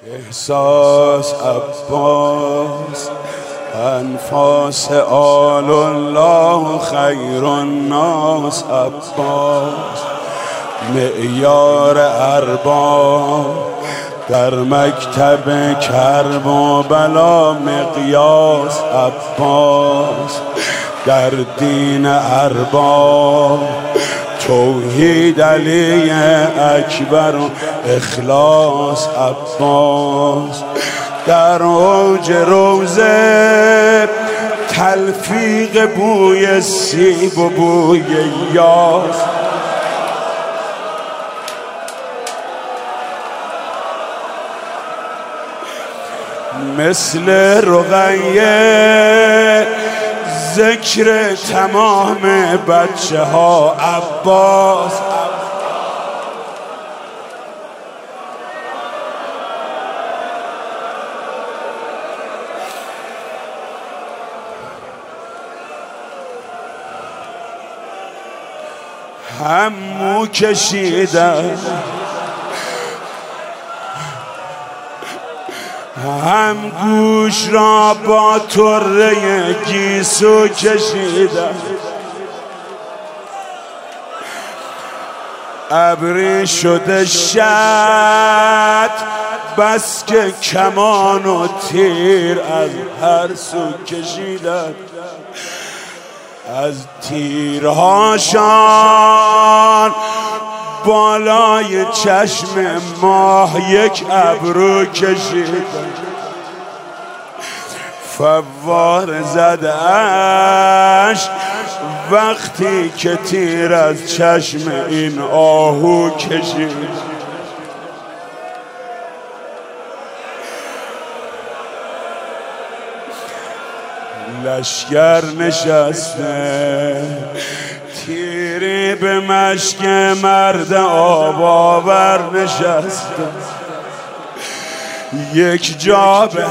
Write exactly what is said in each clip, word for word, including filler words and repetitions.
احساس عباس انفاس آل الله خیر الناس عباس معیار ارباب در مکتب کرب و بلا مقیاس عباس در دین ارباب توحید علی اکبر و اخلاص عباس در اوج روزه تلفیق بوی سیب و بوی یاس مثل رقیه ذکر تمام بچه ها عباس همو کشیدن هم گوش را با طره گیسو کشیدم ابری شده شد بس که کمان و تیر از هر سو کشیدم از تیرهاشان بالای چشم ماه یک ابرو کشید فوار زدش وقتی که تیر از چشم این آهو کشید لشگر نشسته تیری به مشک مرد آب آور نشسته یک جا به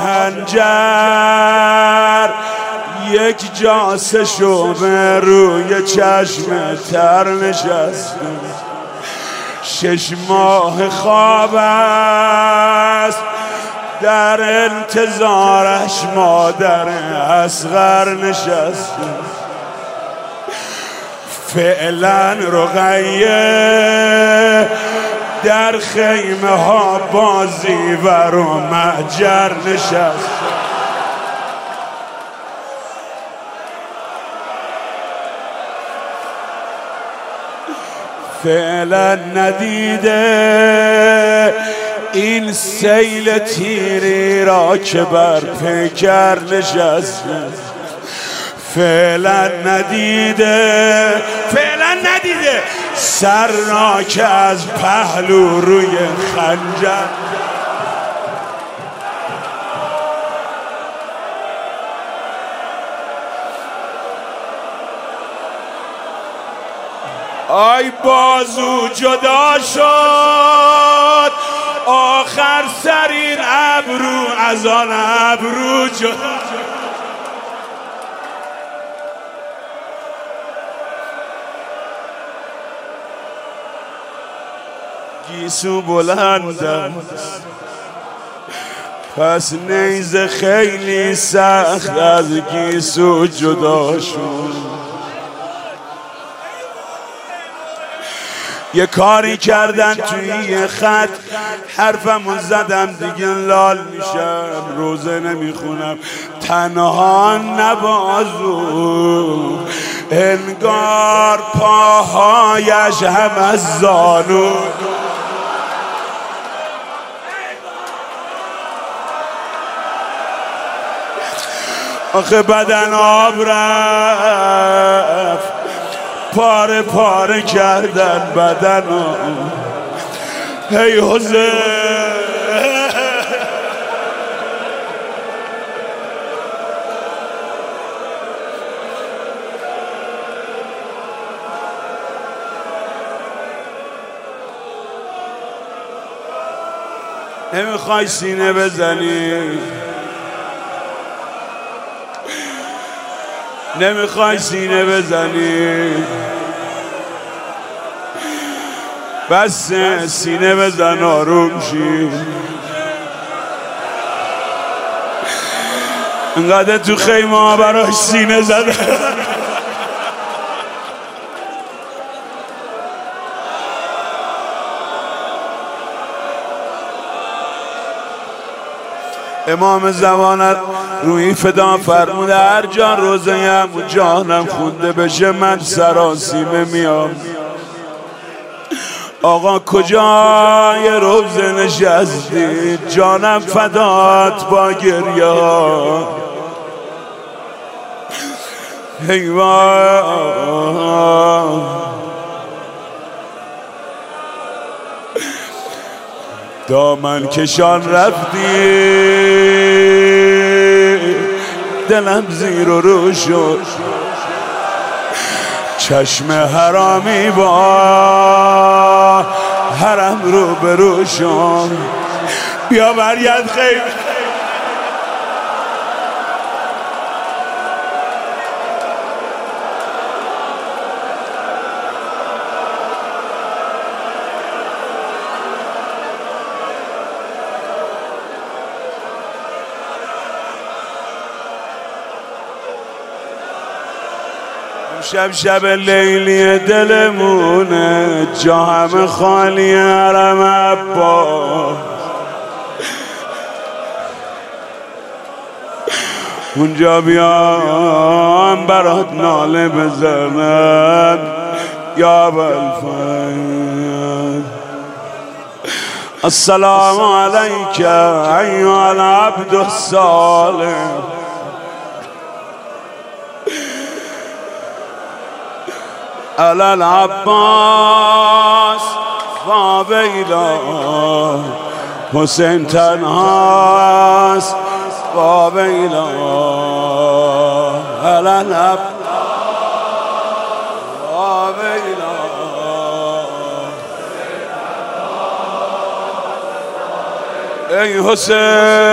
هنجر یک جا سه شعبه روی چشم تر نشسته شش ماه خواب است در انتظارش مادر اصغر نشسته فعلا رقیه در خیمه ها بازی ور و محجر نشست فعلا ندیده این سیل تیری را که بر پیکر نشسته فعلا ندیده فعلا ندیده سر را که از پهلو روی خنجر آی بازو جدا شد آخر سر این ابرو از آن ابرو جدا گیسو بلند است پس نیزه خیلی سخت از گیسو جدا شد یه کاری کردن توی یه خط حرفمو زدم دیگه لال میشم روزه نمیخونم تنها نبازو انگار پاهایش هم از زانو آخه بدن آب رفت پاره پاره کردن بدنو هی حوزه نمیخوای سینه بزنی نمیخوای سینه بزنی بس سینه بزن آروم شی انقدر تو خیمه ها براش سینه زده. امام زمانت روی فدا فرموده هر جا روزه و جانم خونده بشه من سراسیمه میام. آقا کجای روزه نشستی جانم فدات با گریه ها. حیوان دامن کشان رفتی دلم زیر و رو شد. چشم حرامی با حرم رو برو شد. بیا برگرد خیلی شب شب لیلی دلمونه جا همه خالی حرم عباس. اونجا بیام برات ناله بزنم یا ابوالفضل. السلام علیک ایها العبد الصالح علی العباس و ویلا. حسین تنهاست و ویلا علی العباس و ویلا. ای حسین